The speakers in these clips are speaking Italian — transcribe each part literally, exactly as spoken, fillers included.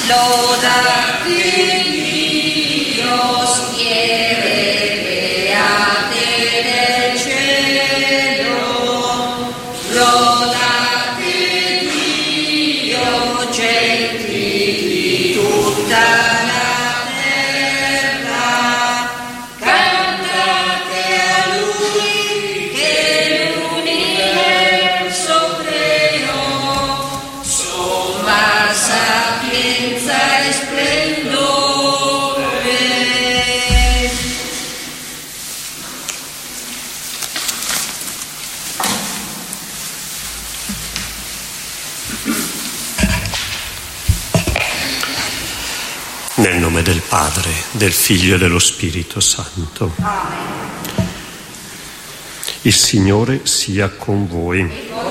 Nel nome del Padre, del Figlio e dello Spirito Santo. Amen. Il Signore sia con voi.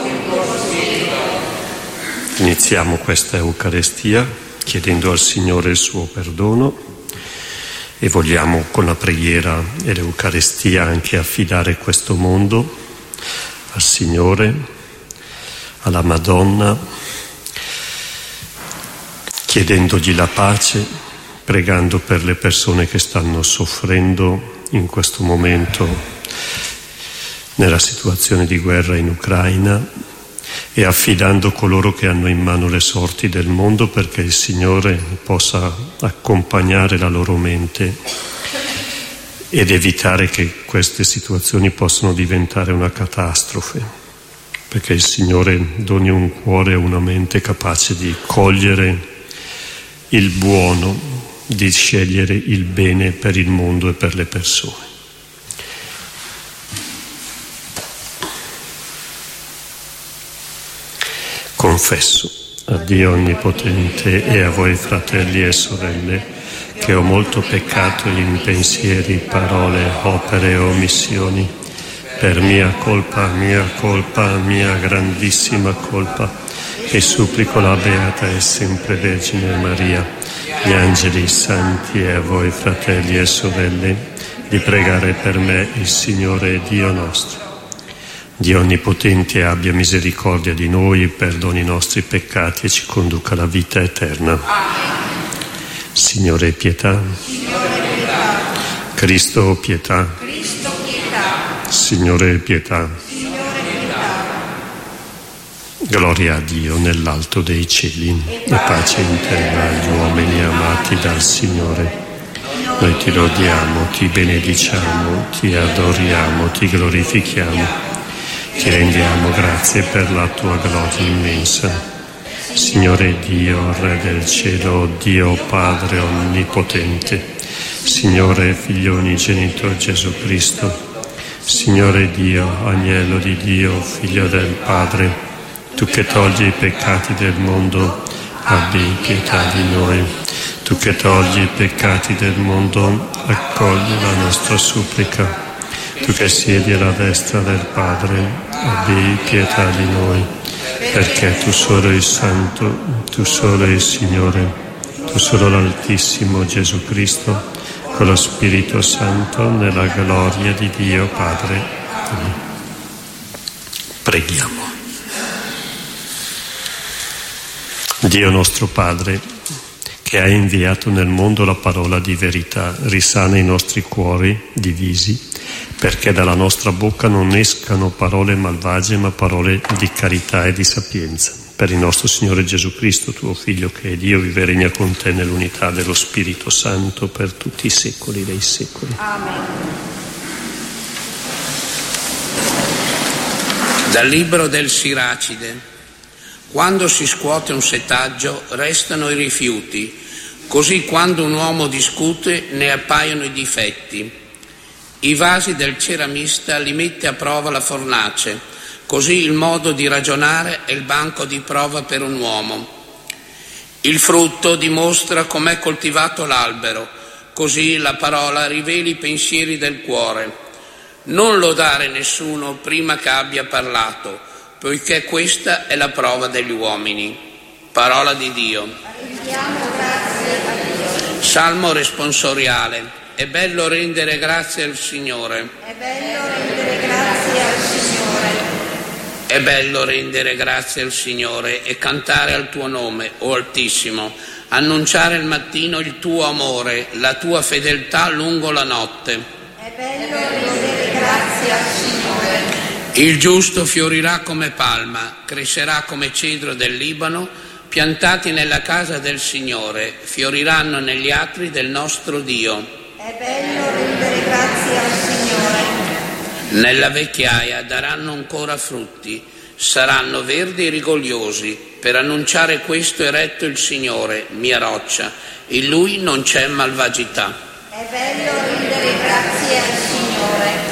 Iniziamo questa Eucaristia chiedendo al Signore il suo perdono e vogliamo con la preghiera e l'Eucaristia anche affidare questo mondo al Signore, alla Madonna, chiedendogli la pace, pregando per le persone che stanno soffrendo in questo momento nella situazione di guerra in Ucraina e affidando coloro che hanno in mano le sorti del mondo perché il Signore possa accompagnare la loro mente ed evitare che queste situazioni possano diventare una catastrofe, perché il Signore doni un cuore e una mente capace di cogliere il buono, di scegliere il bene per il mondo e per le persone. Confesso a Dio Onnipotente e a voi fratelli e sorelle che ho molto peccato in pensieri, parole, opere e omissioni, per mia colpa, mia colpa, mia grandissima colpa, e supplico la Beata e sempre Vergine Maria, gli angeli santi e a voi fratelli e sorelle, di pregare per me il Signore Dio nostro. Dio Onnipotente abbia misericordia di noi, perdoni i nostri peccati e ci conduca alla vita eterna. Signore pietà. Signore pietà. Cristo pietà. Cristo pietà. Signore pietà. Signore pietà. Gloria a Dio nell'alto dei cieli e pace in terra agli uomini amati dal Signore. Noi ti lodiamo, ti benediciamo, ti adoriamo, ti glorifichiamo. Ti rendiamo grazie per la tua gloria immensa. Signore Dio, Re del cielo, Dio Padre Onnipotente, Signore Figlio Unigenito Gesù Cristo, Signore Dio, Agnello di Dio, Figlio del Padre, tu che togli i peccati del mondo, abbi pietà di noi. Tu che togli i peccati del mondo, accogli la nostra supplica. Tu che siedi alla destra del Padre, abbi pietà di noi, perché tu solo il Santo, tu solo il Signore, tu solo l'Altissimo Gesù Cristo, con lo Spirito Santo, nella gloria di Dio Padre. Preghiamo. Dio nostro Padre, che hai inviato nel mondo la parola di verità, risana i nostri cuori divisi, perché dalla nostra bocca non escano parole malvagie, ma parole di carità e di sapienza. Per il nostro Signore Gesù Cristo, tuo Figlio, che è Dio, vive e regna con te nell'unità dello Spirito Santo per tutti i secoli dei secoli. Amen. Dal libro del Siracide. Quando si scuote un setaggio restano i rifiuti, così quando un uomo discute ne appaiono i difetti. I vasi del ceramista li mette a prova la fornace, così il modo di ragionare è il banco di prova per un uomo. Il frutto dimostra com'è coltivato l'albero, così la parola rivela i pensieri del cuore. Non lodare nessuno prima che abbia parlato, poiché questa è la prova degli uomini. Parola di Dio. Rendiamo grazie a Dio. Salmo responsoriale. È bello rendere grazie al Signore. È bello rendere grazie al Signore. È bello rendere grazie al Signore e cantare al tuo nome, o Altissimo, annunciare al mattino il tuo amore, la tua fedeltà lungo la notte. È bello rendere grazie al Signore. Il giusto fiorirà come palma, crescerà come cedro del Libano, piantati nella casa del Signore, fioriranno negli atri del nostro Dio. È bello rendere grazie al Signore. Nella vecchiaia daranno ancora frutti, saranno verdi e rigogliosi. Per annunciare questo è retto il Signore, mia roccia, in Lui non c'è malvagità. È bello rendere grazie al Signore.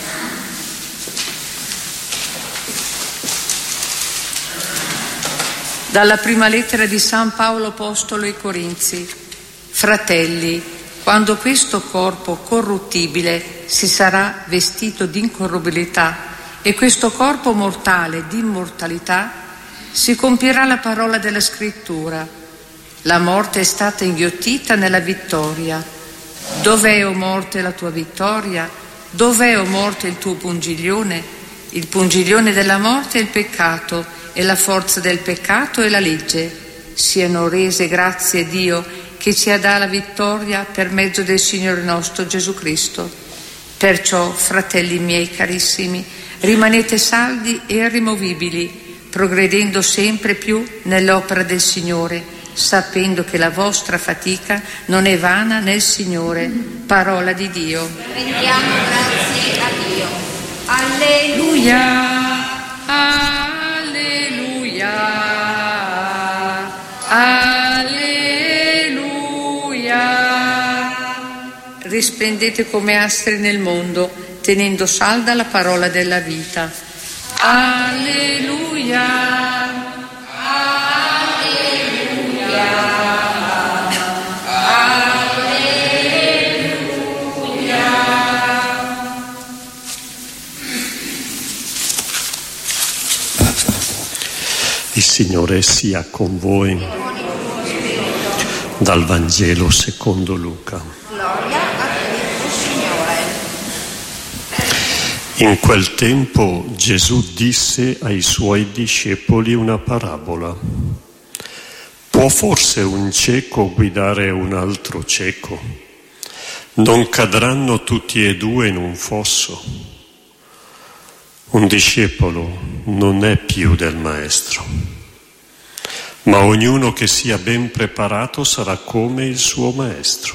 Dalla prima lettera di San Paolo Apostolo ai Corinzi. Fratelli, quando questo corpo corruttibile si sarà vestito di incorrubilità e questo corpo mortale di immortalità, si compierà la parola della Scrittura. La morte è stata inghiottita nella vittoria. Dov'è, o morte, la tua vittoria? Dov'è, o morte, il tuo pungiglione? Il pungiglione della morte è il peccato, e la forza del peccato è la legge. Siano rese grazie a Dio che ci dà la vittoria per mezzo del Signore nostro Gesù Cristo. Perciò, fratelli miei carissimi, rimanete saldi e irremovibili, progredendo sempre più nell'opera del Signore, sapendo che la vostra fatica non è vana nel Signore. Parola di Dio. Rendiamo grazie a Dio. Alleluia. Alleluia. Alleluia. Risplendete come astri nel mondo, tenendo salda la parola della vita. Alleluia. Il Signore sia con voi. Dal Vangelo secondo Luca. Gloria a te, Signore. In quel tempo Gesù disse ai suoi discepoli una parabola. Può forse un cieco guidare un altro cieco? Non cadranno tutti e due in un fosso? Un discepolo non è più del maestro, ma ognuno che sia ben preparato sarà come il suo maestro.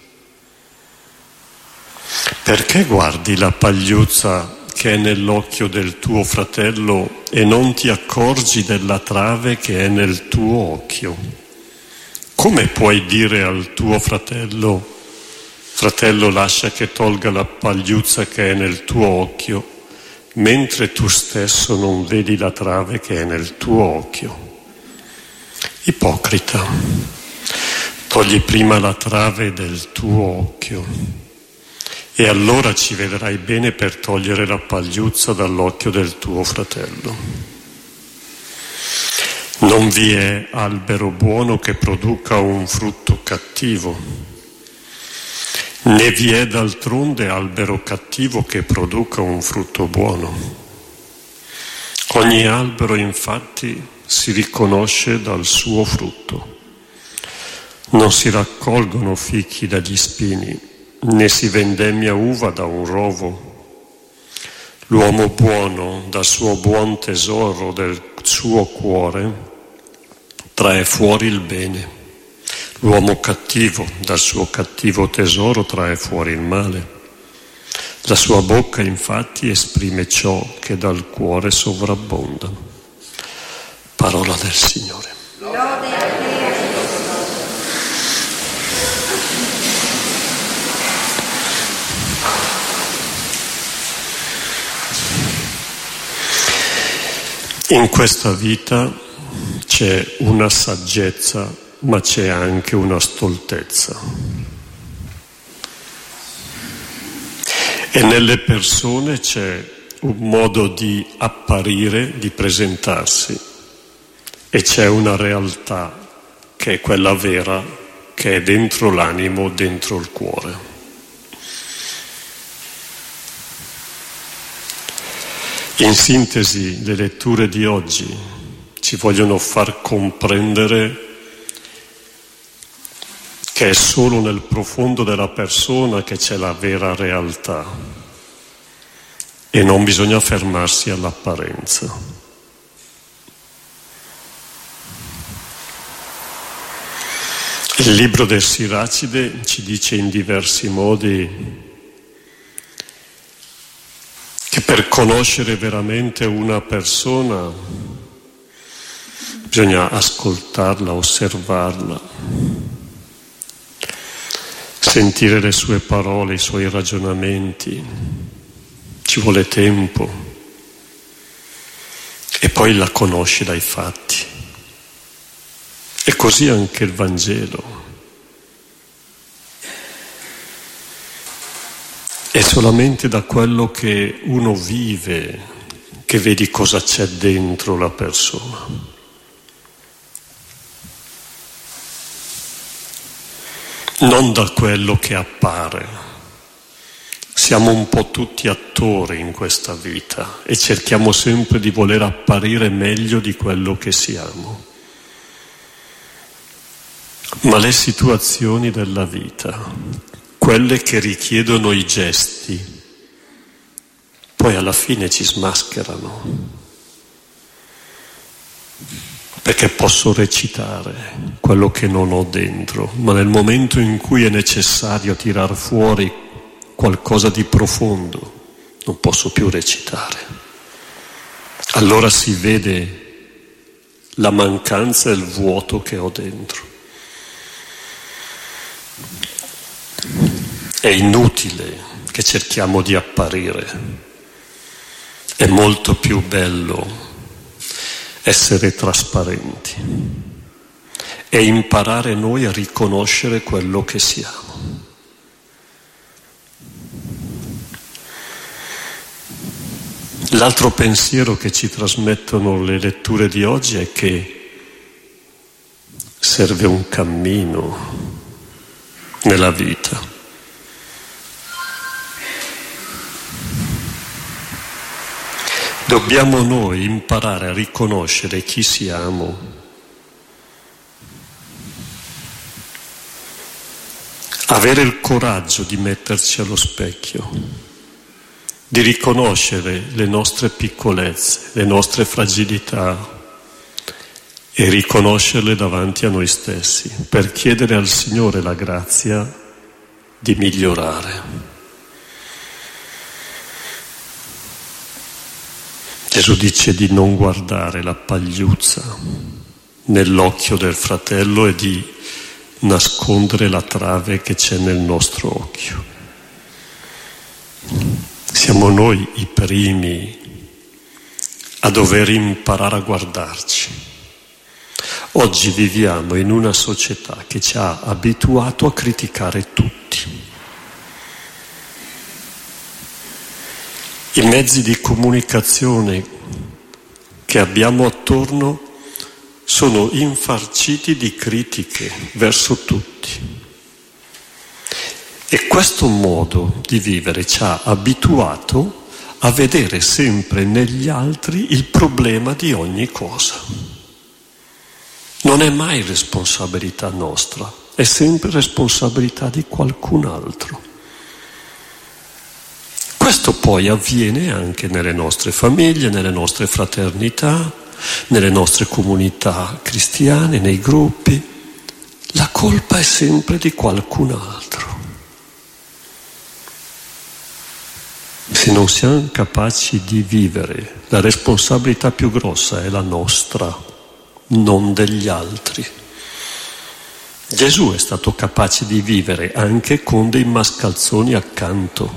Perché guardi la pagliuzza che è nell'occhio del tuo fratello e non ti accorgi della trave che è nel tuo occhio? Come puoi dire al tuo fratello: fratello, lascia che tolga la pagliuzza che è nel tuo occhio, mentre tu stesso non vedi la trave che è nel tuo occhio? Ipocrita, togli prima la trave del tuo occhio e allora ci vedrai bene per togliere la pagliuzza dall'occhio del tuo fratello. Non vi è albero buono che produca un frutto cattivo, né vi è d'altronde albero cattivo che produca un frutto buono. Ogni albero infatti si riconosce dal suo frutto. Non si raccolgono fichi dagli spini, né si vendemmia uva da un rovo. L'uomo buono dal suo buon tesoro del suo cuore trae fuori il bene. L'uomo cattivo dal suo cattivo tesoro trae fuori il male. La sua bocca infatti esprime ciò che dal cuore sovrabbonda. Parola del Signore. Lode a te. In questa vita c'è una saggezza, ma c'è anche una stoltezza. E nelle persone c'è un modo di apparire, di presentarsi, e c'è una realtà che è quella vera, che è dentro l'animo, dentro il cuore. In sintesi, le letture di oggi ci vogliono far comprendere che è solo nel profondo della persona che c'è la vera realtà e non bisogna fermarsi all'apparenza. Il libro del Siracide ci dice in diversi modi che per conoscere veramente una persona bisogna ascoltarla, osservarla, sentire le sue parole, i suoi ragionamenti, ci vuole tempo e poi la conosci dai fatti. E così anche il Vangelo. È solamente da quello che uno vive che vedi cosa c'è dentro la persona. Non da quello che appare. Siamo un po' tutti attori in questa vita e cerchiamo sempre di voler apparire meglio di quello che siamo. Ma le situazioni della vita, quelle che richiedono i gesti, poi alla fine ci smascherano, perché posso recitare quello che non ho dentro, ma nel momento in cui è necessario tirar fuori qualcosa di profondo, non posso più recitare. Allora si vede la mancanza e il vuoto che ho dentro. È inutile che cerchiamo di apparire, è molto più bello essere trasparenti e imparare noi a riconoscere quello che siamo. L'altro pensiero che ci trasmettono le letture di oggi è che serve un cammino nella vita. Dobbiamo noi imparare a riconoscere chi siamo, avere il coraggio di metterci allo specchio, di riconoscere le nostre piccolezze, le nostre fragilità e riconoscerle davanti a noi stessi per chiedere al Signore la grazia di migliorare. Gesù dice di non guardare la pagliuzza nell'occhio del fratello e di nascondere la trave che c'è nel nostro occhio. Siamo noi i primi a dover imparare a guardarci. Oggi viviamo in una società che ci ha abituato a criticare tutti. I mezzi di comunicazione che abbiamo attorno sono infarciti di critiche verso tutti. E questo modo di vivere ci ha abituato a vedere sempre negli altri il problema di ogni cosa. Non è mai responsabilità nostra, è sempre responsabilità di qualcun altro. Questo poi avviene anche nelle nostre famiglie, nelle nostre fraternità, nelle nostre comunità cristiane, nei gruppi. La colpa è sempre di qualcun altro. Se non siamo capaci di vivere, la responsabilità più grossa è la nostra, non degli altri. Gesù è stato capace di vivere anche con dei mascalzoni accanto.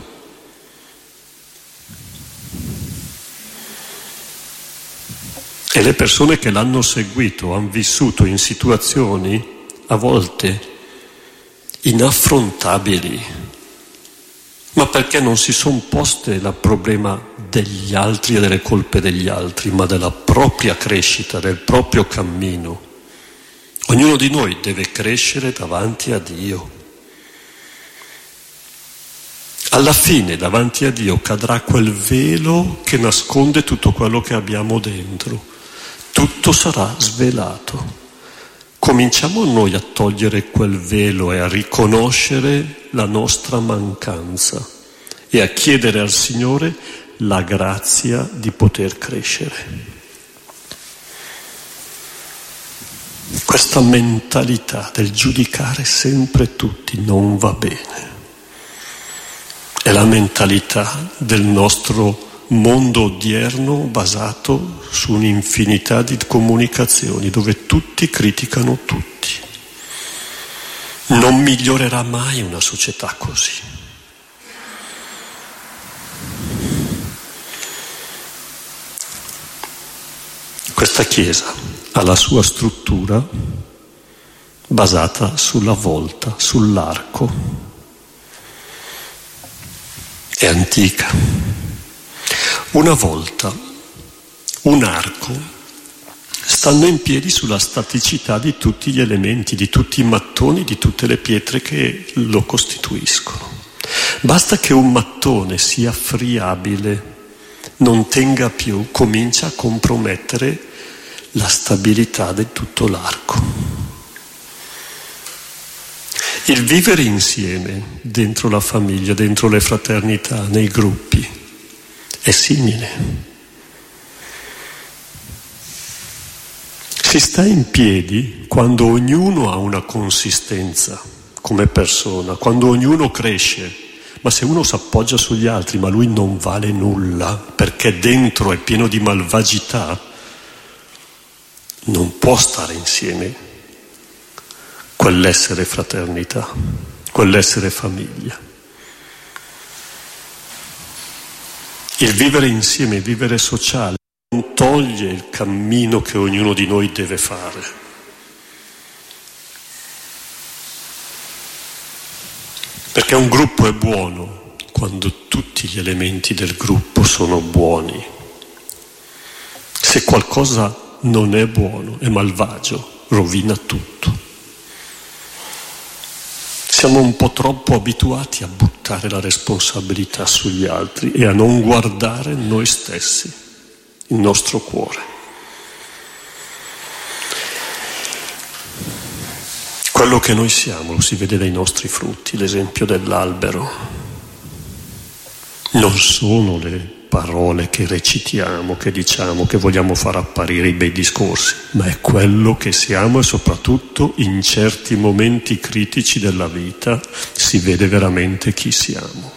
E le persone che l'hanno seguito hanno vissuto in situazioni a volte inaffrontabili, ma perché non si sono poste il problema degli altri e delle colpe degli altri, ma della propria crescita, del proprio cammino. Ognuno di noi deve crescere davanti a Dio. Alla fine davanti a Dio cadrà quel velo che nasconde tutto quello che abbiamo dentro. Tutto sarà svelato. cominciamo noi a togliere quel velo e a riconoscere la nostra mancanza e a chiedere al Signore la grazia di poter crescere. Questa mentalità del giudicare sempre tutti non va bene. È la mentalità del nostro mondo odierno basato su un'infinità di comunicazioni dove tutti criticano tutti. Non migliorerà mai una società così. Questa Chiesa ha la sua struttura basata sulla volta, sull'arco. È antica. Una volta, un arco, stanno in piedi sulla staticità di tutti gli elementi, di tutti i mattoni, di tutte le pietre che lo costituiscono. Basta che un mattone sia friabile, non tenga più, comincia a compromettere la stabilità di tutto l'arco. Il vivere insieme, dentro la famiglia, dentro le fraternità, nei gruppi, è simile. Si sta in piedi quando ognuno ha una consistenza come persona, quando ognuno cresce, ma se uno si appoggia sugli altri, ma lui non vale nulla, perché dentro è pieno di malvagità, non può stare insieme quell'essere fraternità, quell'essere famiglia. Il vivere insieme, il vivere sociale, non toglie il cammino che ognuno di noi deve fare. Perché un gruppo è buono quando tutti gli elementi del gruppo sono buoni. Se qualcosa non è buono, è malvagio, rovina tutto. Siamo un po' troppo abituati a buttare la responsabilità sugli altri e a non guardare noi stessi, il nostro cuore. Quello che noi siamo lo si vede dai nostri frutti, l'esempio dell'albero. Non sono le parole che recitiamo, che diciamo, che vogliamo far apparire i bei discorsi, ma è quello che siamo e soprattutto in certi momenti critici della vita si vede veramente chi siamo.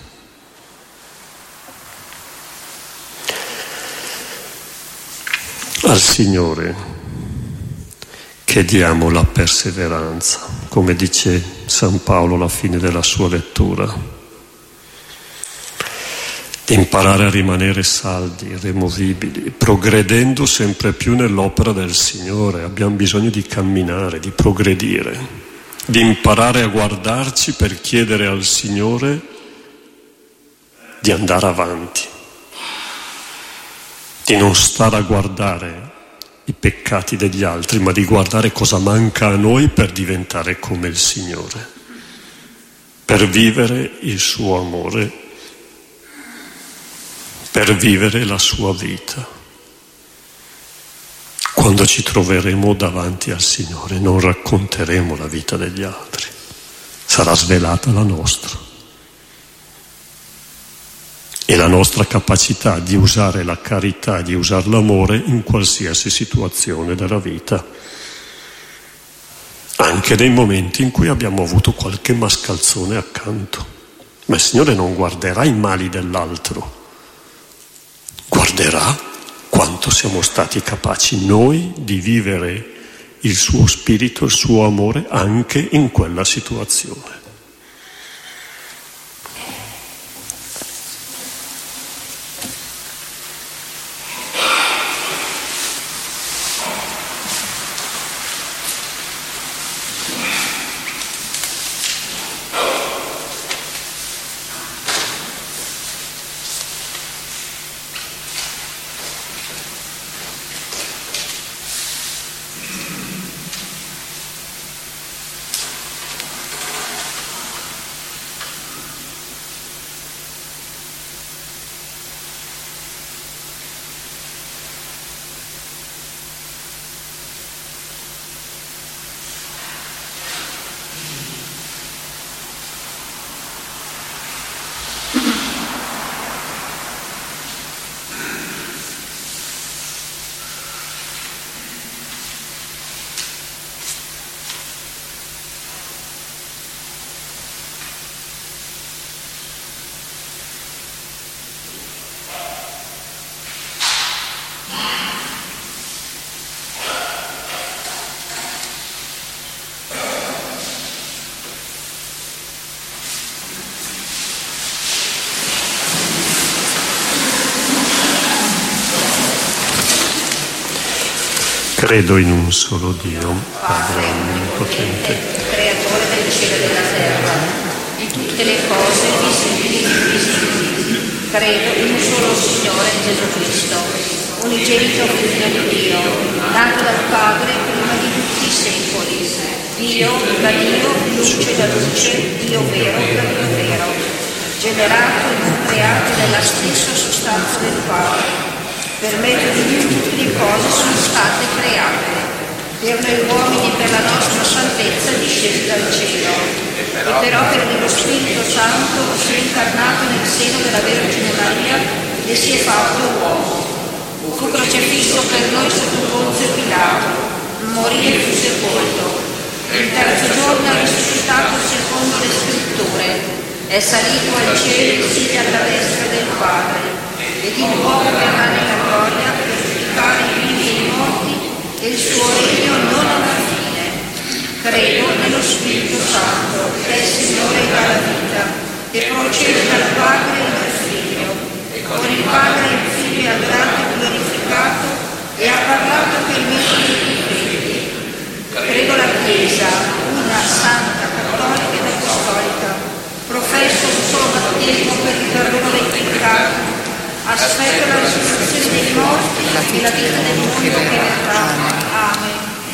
Al Signore chiediamo la perseveranza, come dice San Paolo alla fine della sua lettura. Imparare a rimanere saldi, irremovibili, progredendo sempre più nell'opera del Signore. Abbiamo bisogno di camminare, di progredire, di imparare a guardarci per chiedere al Signore di andare avanti, di non stare a guardare i peccati degli altri, ma di guardare cosa manca a noi per diventare come il Signore, per vivere il suo amore, per vivere la sua vita. Quando ci troveremo davanti al Signore non racconteremo la vita degli altri, sarà svelata la nostra. E la nostra capacità di usare la carità, di usare l'amore in qualsiasi situazione della vita, anche nei momenti in cui abbiamo avuto qualche mascalzone accanto. Ma il Signore non guarderà i mali dell'altro, guarderà quanto siamo stati capaci noi di vivere il suo spirito, il suo amore anche in quella situazione. Credo in un solo Dio, Padre onnipotente, creatore del cielo e della terra, di tutte le cose visibili e invisibili. Credo in un solo Signore Gesù Cristo, unigenito figlio di Dio, nato dal Padre prima di tutti i secoli. Dio da Dio, luce da luce, Dio vero da Dio vero, generato e non creato nella stessa sostanza del Padre. Per mezzo di Lui tutte le cose sono state create. Per noi uomini, per la nostra salvezza, discesi dal cielo. E per opera dello Spirito Santo si è incarnato nel seno della Vergine Maria e si è fatto uomo. Fu crocifisso per noi sotto Ponzio Pilato, morì e fu sepolto. Il terzo giorno è risuscitato secondo le Scritture. È salito al cielo e siede alla destra del Padre. E di nuovo verrà nella gloria per giudicare i vivi e i morti, e il suo regno non avrà fine. Credo nello Spirito Santo, che è il Signore e dà la vita, che procede dal Padre e dal Figlio, e con il Padre e il Figlio è adorato e glorificato, e ha parlato per mezzo di tutti i figli. Credo la Chiesa, una santa, cattolica ed apostolica, professo un solo battesimo per il perdono dei peccati, aspetto la risurrezione dei morti e la vita del mondo che verrà. Amen.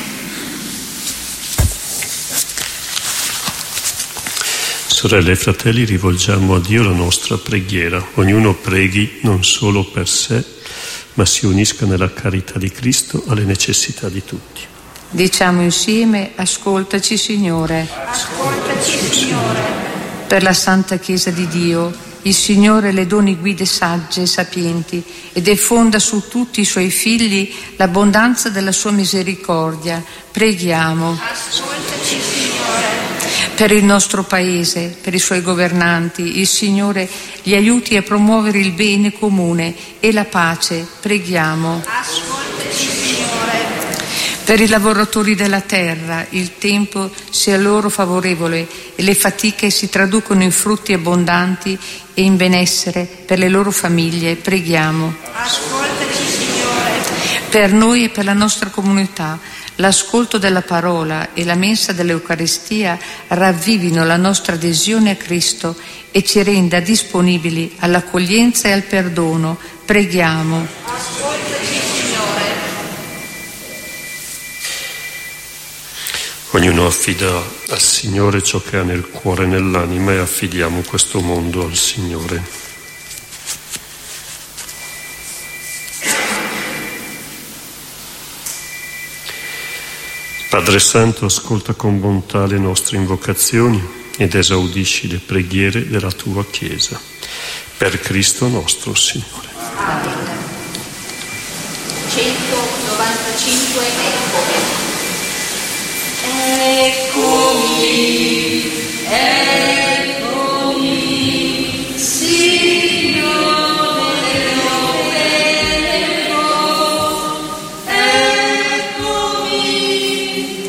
Sorelle e fratelli, rivolgiamo a Dio la nostra preghiera. Ognuno preghi non solo per sé, ma si unisca nella carità di Cristo alle necessità di tutti. Diciamo insieme: ascoltaci, Signore. Ascoltaci, Signore. Per la Santa Chiesa di Dio, il Signore le doni guide sagge e sapienti e diffonda su tutti i Suoi figli l'abbondanza della Sua misericordia. Preghiamo. Ascoltaci, Signore. Per il nostro Paese, per i Suoi governanti, il Signore li aiuti a promuovere il bene comune e la pace. Preghiamo. Ascoltaci, Signore. Per i lavoratori della terra, il tempo sia loro favorevole e le fatiche si traducono in frutti abbondanti e in benessere per le loro famiglie. Preghiamo. Ascoltaci, Signore. Per noi e per la nostra comunità, l'ascolto della parola e la mensa dell'Eucaristia ravvivino la nostra adesione a Cristo e ci renda disponibili all'accoglienza e al perdono. Preghiamo. Ascoltaci, Signore. Ognuno affida al Signore ciò che ha nel cuore e nell'anima e affidiamo questo mondo al Signore. Padre Santo, ascolta con bontà le nostre invocazioni ed esaudisci le preghiere della tua Chiesa. Per Cristo nostro Signore. Amen. centonovantacinque Eccomi. Eccomi, eccomi, Signore, io vengo. Eccomi,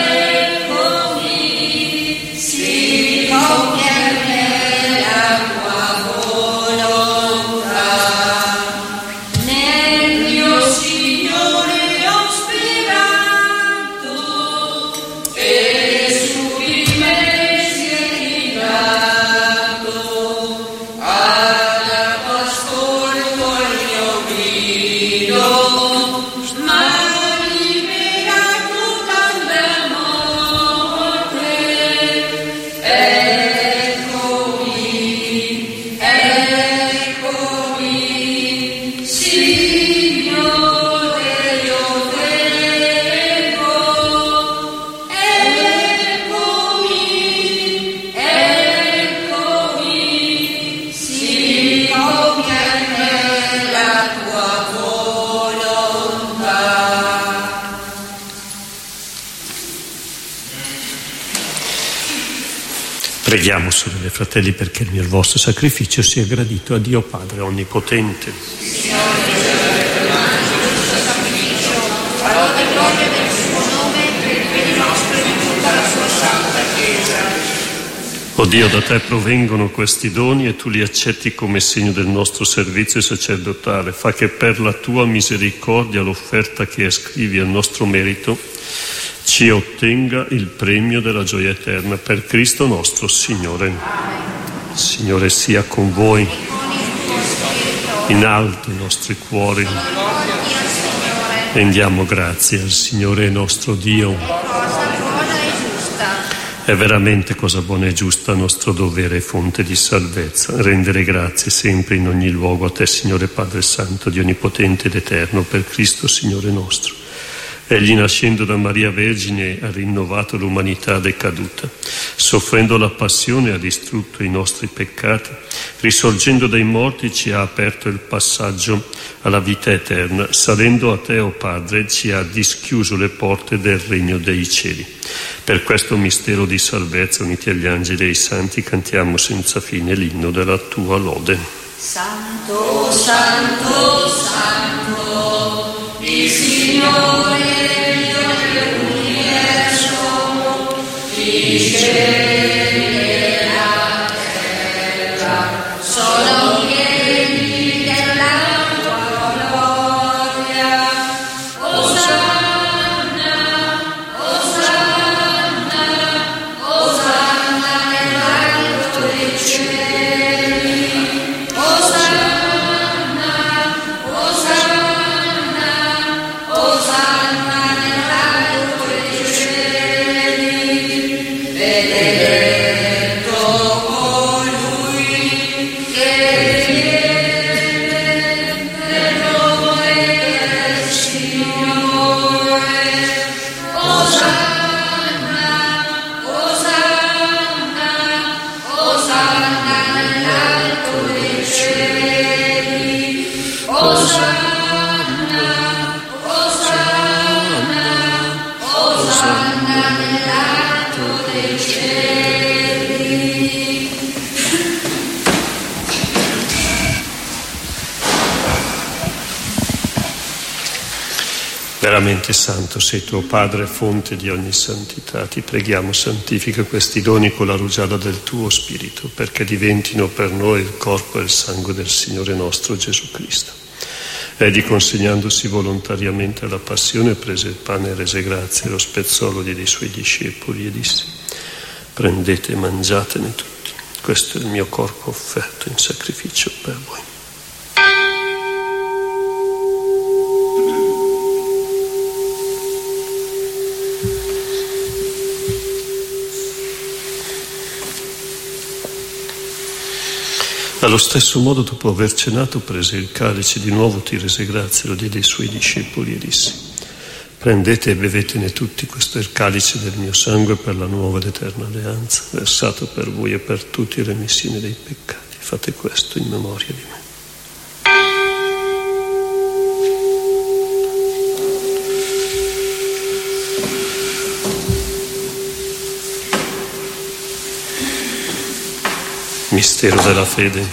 eccomi, si compie a me la tua volontà. Nel mio Signore ho sperato, e su di me si è librato, ha dato ascolto al mio grido, m'ha liberato dalla morte. Eccomi, eccomi, Signore, io vengo. Eccomi, eccomi, si compie a me la tua volontà. Preghiamo, sorelle e fratelli, perché il vostro sacrificio sia gradito a Dio Padre Onnipotente. A lode e gloria del suo nome, per il bene nostro e di tutta la sua santa Chiesa. O Dio, da te provengono questi doni e tu li accetti come segno del nostro servizio sacerdotale. Fa che per la tua misericordia l'offerta che ascrivi al nostro merito ci ottenga il premio della gioia eterna. Per Cristo nostro Signore. Il Signore sia con voi. In alto i nostri cuori. Rendiamo grazie al Signore nostro Dio. È veramente cosa buona e giusta, nostro dovere e fonte di salvezza, rendere grazie sempre in ogni luogo a te, Signore Padre Santo, Dio Onnipotente ed Eterno, per Cristo Signore nostro. Egli, nascendo da Maria Vergine, ha rinnovato l'umanità decaduta. Soffrendo la passione ha distrutto i nostri peccati. Risorgendo dai morti ci ha aperto il passaggio alla vita eterna. Salendo a te, o Padre, ci ha dischiuso le porte del regno dei cieli. Per questo mistero di salvezza, uniti agli angeli e ai santi, cantiamo senza fine l'inno della tua lode. Santo, santo, santo, il Signore Dio dell'universo, i cieli e la terra sono pieni della tua gloria. Osanna, Osanna, Osanna nell'alto dei cieli. Osanna, Osanna, Osanna nell'alto dei cieli. Benedetto colui che viene nel nome del Signore. Osanna, Osanna, Osanna nell'alto dei cieli. Osanna, Osanna, Osanna nell'alto dei cieli. Veramente santo sei tuo Padre, fonte di ogni santità. Ti preghiamo, santifica questi doni con la rugiada del tuo Spirito, perché diventino per noi il corpo e il sangue del Signore nostro Gesù Cristo. Egli, consegnandosi volontariamente alla passione, prese il pane e rese grazie, lo spezzò, lo diede ai suoi discepoli e disse: prendete e mangiatene tutti, questo è il mio corpo offerto in sacrificio per voi. Allo stesso modo, dopo aver cenato, prese il calice, di nuovo ti rese grazie, lo diede ai suoi discepoli e disse: prendete e bevetene tutti, questo è il calice del mio sangue per la nuova ed eterna alleanza, versato per voi e per tutti in remissione dei peccati. Fate questo in memoria di me. Mistero della fede.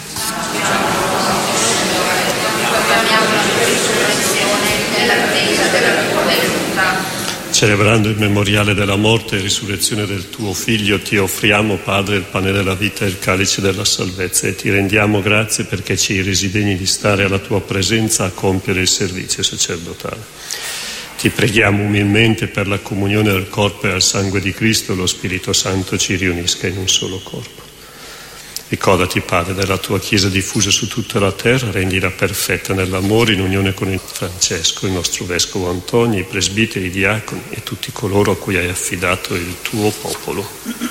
Celebrando il memoriale della morte e risurrezione del tuo Figlio, ti offriamo, Padre, il pane della vita e il calice della salvezza, e ti rendiamo grazie perché ci hai resi degni di stare alla tua presenza a compiere il servizio sacerdotale. Ti preghiamo umilmente per la comunione al corpo e al sangue di Cristo, lo Spirito Santo ci riunisca in un solo corpo. Ricordati, Padre, della tua Chiesa diffusa su tutta la terra, rendila perfetta nell'amore, in unione con il Francesco, il nostro Vescovo Antonio, i presbiteri, i diaconi e tutti coloro a cui hai affidato il tuo popolo.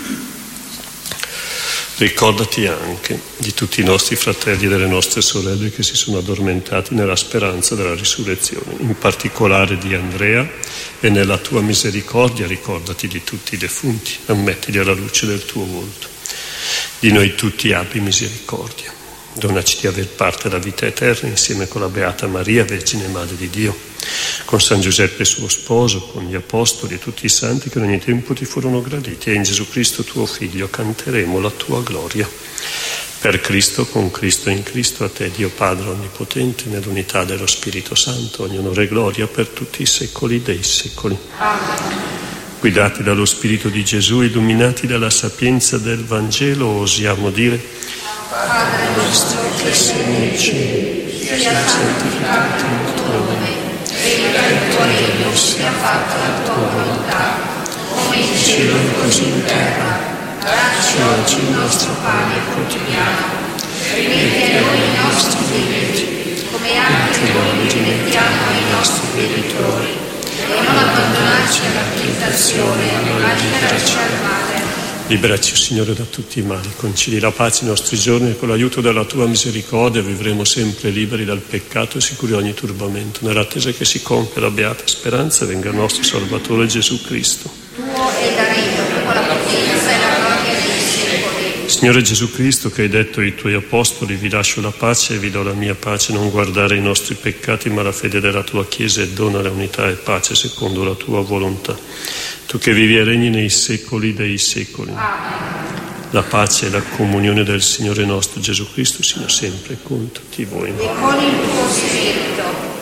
Ricordati anche di tutti i nostri fratelli e delle nostre sorelle che si sono addormentati nella speranza della risurrezione, in particolare di Andrea, e nella tua misericordia ricordati di tutti i defunti, ammettili alla luce del tuo volto. Di noi tutti abbi misericordia. Donaci di aver parte alla vita eterna insieme con la Beata Maria, Vergine Madre di Dio, con San Giuseppe suo sposo, con gli Apostoli e tutti i santi che in ogni tempo ti furono graditi, e in Gesù Cristo tuo Figlio canteremo la tua gloria. Per Cristo, con Cristo e in Cristo, a te Dio Padre Onnipotente, nell'unità dello Spirito Santo, ogni onore e gloria per tutti i secoli dei secoli. Amen. guidati dallo Spirito di Gesù, illuminati dalla sapienza del Vangelo, osiamo dire: Padre nostro che sei nei cieli, sia santificato il tuo nome, venga il tuo regno, sia fatta la tua volontà, come in cielo così in terra. Dacci oggi il nostro pane quotidiano, rimetti a noi i nostri debiti, come anche noi rimettiamo ai nostri debitori, e non abbandonarci alla tentazione, ma liberaci dal male. Liberaci, Signore, da tutti i mali, concedi la pace ai nostri giorni e con l'aiuto della tua misericordia vivremo sempre liberi dal peccato e sicuri di ogni turbamento, nell'attesa che si compia la beata speranza e venga il nostro Salvatore Gesù Cristo. Tuo è il regno, con la potenza e la gloria dei secoli. Signore Gesù Cristo, che hai detto ai tuoi apostoli: vi lascio la pace e vi do la mia pace, non guardare i nostri peccati ma la fede della tua Chiesa, e dona la unità e pace secondo la tua volontà. Tu che vivi e regni nei secoli dei secoli. Amen. La pace e la comunione del Signore nostro Gesù Cristo siano sempre con tutti voi. E con il tuo spirito.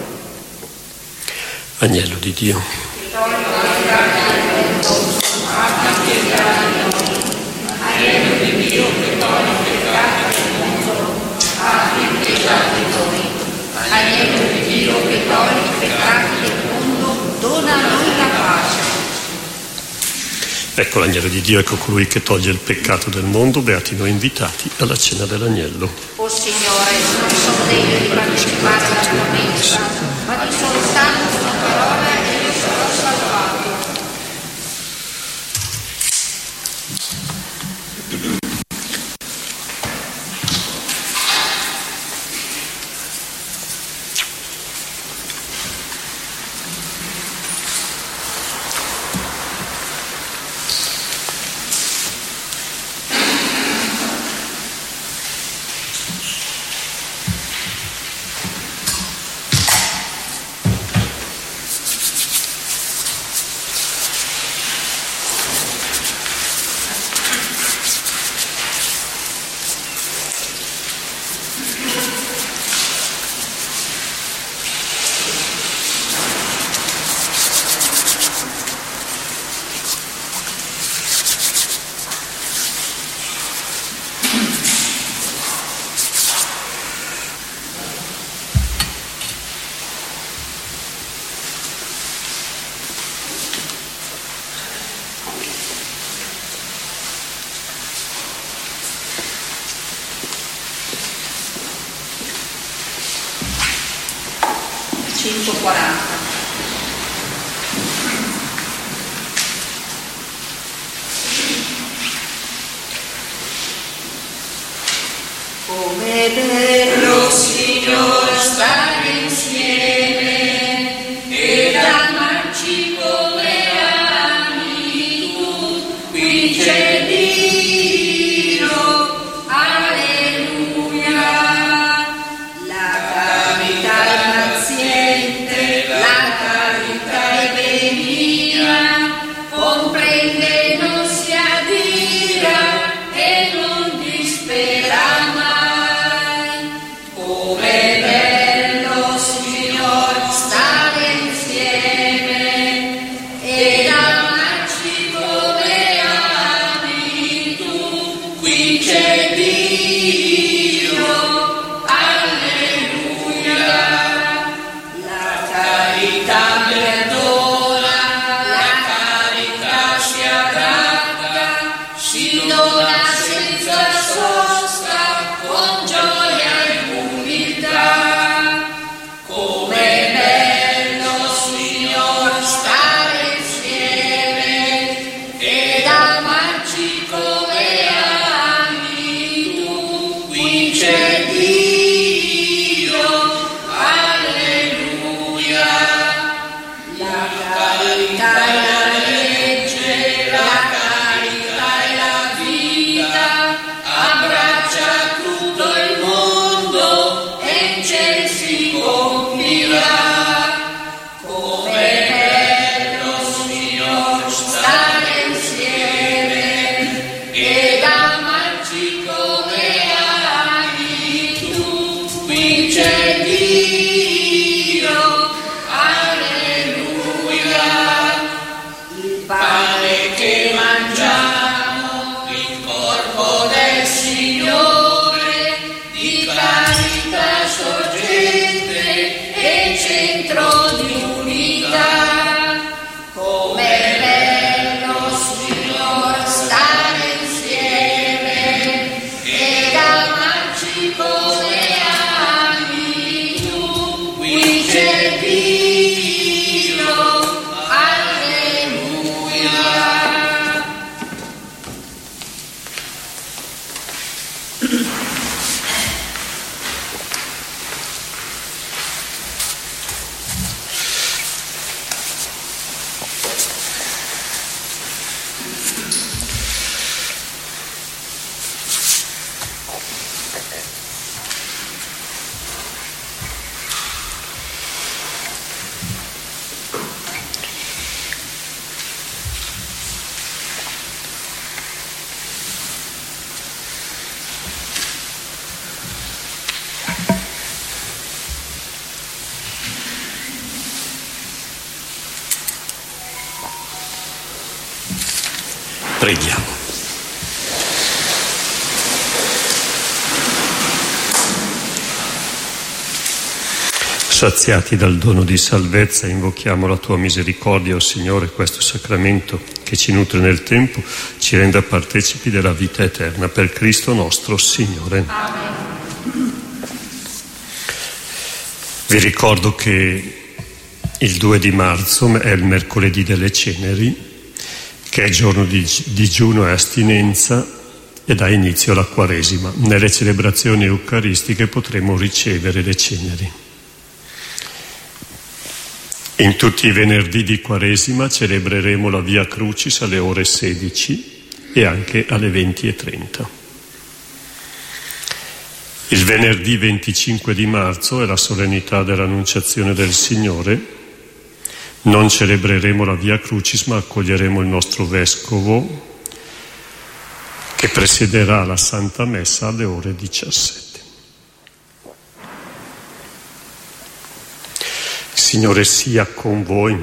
Agnello di Dio. Agnello di Dio che toglie il peccato del mondo, abbi pietà di noi. Agnello di Dio che toglie il peccato del mondo, dona a noi la pace. Ecco l'agnello di Dio, ecco colui che toglie il peccato del mondo. Beati noi invitati alla cena dell'agnello. O Signore, non sono degno di partecipare alla tua messa, ma di soltanto una parola e io sarò salvato. centoquaranta. Come bello, Signore, stare insieme ed amarci come ami tu. Qui c'è Dio, alleluia. La carità è paziente, la carità è benigna, comprende, non si adira e non dispera mai. Come bello, Signore, stare insieme ed amarci come ami tu. Qui c'è Dio, alleluia. La carità perdona, la carità si adatta, si dona senza sosta, con gioia e umiltà. Come bello, Signore, stare insieme ed amarci come ami tu. Qui c'è Dio, alleluia. La carità è la legge, la carità è la vita, abbraccia tutto il mondo e in ciel si compirà. Come bello, Signore, stare insieme ed amarci come ami tu. Qui c'è Dio, alleluia. Il Padre Preghiamo. Saziati dal dono di salvezza, invochiamo la tua misericordia, o Signore. Questo sacramento che ci nutre nel tempo ci renda partecipi della vita eterna, per Cristo nostro Signore. Amen. Vi ricordo che il due di marzo è il mercoledì delle ceneri, che è giorno di digiuno e astinenza, e dà inizio alla Quaresima. Nelle celebrazioni eucaristiche potremo ricevere le ceneri. In tutti i venerdì di Quaresima celebreremo la Via Crucis alle ore sedici e anche alle venti e trenta. Il venerdì venticinque di marzo è la solennità dell'Annunciazione del Signore. Non celebreremo la Via Crucis, ma accoglieremo il nostro Vescovo, che presiederà la Santa Messa alle ore diciassette. Signore sia con voi,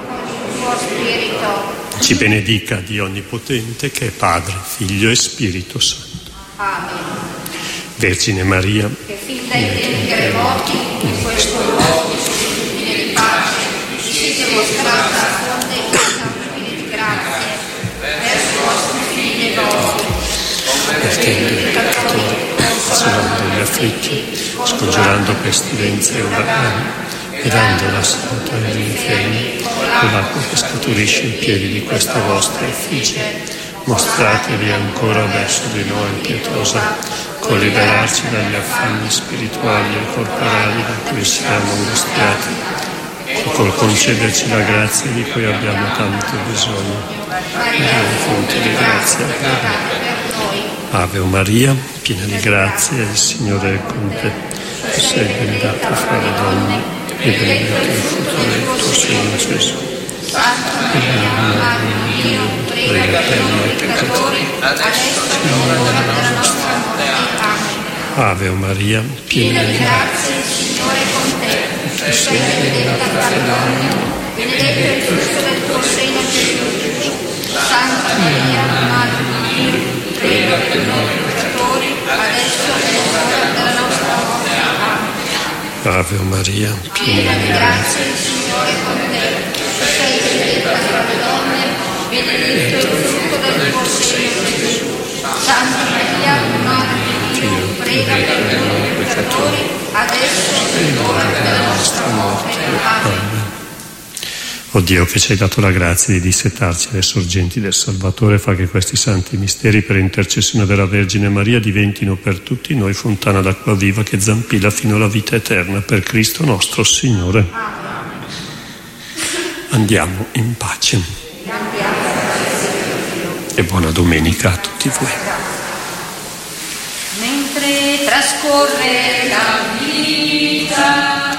ci benedica Dio Onnipotente, che è Padre, Figlio e Spirito Santo. Amen. Vergine Maria, che fin dai tempi remoti, in questo luogo solitudine di pace, ci siete mostrata fonte di santi di grazie, verso i vostri figli e vostri, convertendo i peccatori, consolando gli afflitti, scongiurando pestilenze e uragani, e dando la salute agli infermi, con l'acqua che scaturisce i piedi di queste vostre effigie, mostratevi ancora verso di noi impietosa, con liberarci dagli affanni spirituali e corporali da cui siamo angustiati, e col concederci la grazia di cui abbiamo tanto bisogno. Maria, fonte di grazia, Ave Maria, piena di grazia, il Signore è con te. Sei benedetta fra le donne, e benedetto il frutto del tuo seno, Gesù. Santa Maria, Dio, prega per noi peccatori, adesso e all'ora della nostra morte. Amen. Ave Maria, piena di grazia, il Signore è con te. Tu sei benedetta fra le donne, benedetto il frutto del tuo seno, Gesù. Santa Maria, Madre di Dio, prega per noi peccatori, adesso e all'ora della nostra morte. Ave Maria, piena di grazia, il Signore è con te. Tu sei benedetta fra le donne, benedetto il frutto del tuo seno, Gesù. Santa Maria, Madre di Dio, prega per noi peccatori, adesso e all'ora della nostra morte. Amen. O Dio, che ci hai dato la grazia di dissetarci le sorgenti del Salvatore, fa che questi santi misteri, per intercessione della Vergine Maria, diventino per tutti noi fontana d'acqua viva che zampilla fino alla vita eterna, per Cristo nostro Signore. Amen. Andiamo in pace. E buona domenica a tutti voi. Mentre trascorre la vita